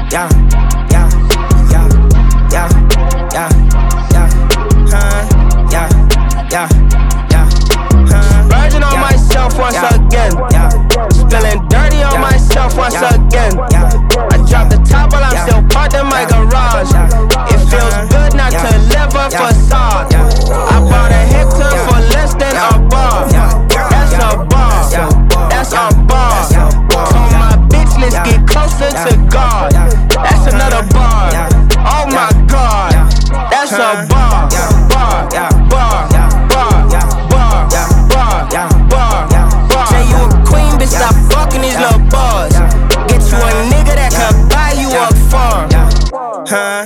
yeah, yeah, yeah, yeah, yeah, yeah, yeah, yeah, yeah, Virgin on myself once again. Spilling dirty on myself once again. I dropped the top while I'm still parked in my garage. It feels good not to live a facade. I bought a Hector for less than a bar. That's a bar. That's a bar. Told my bitch, let's get closer to God. That's another bar. Oh my God. That's a bar. Bar. Bar. Bar. Bar. Bar. Bar. Say you a queen, bitch, stop fucking these little bars. Get you a nigga that can buy you a farm.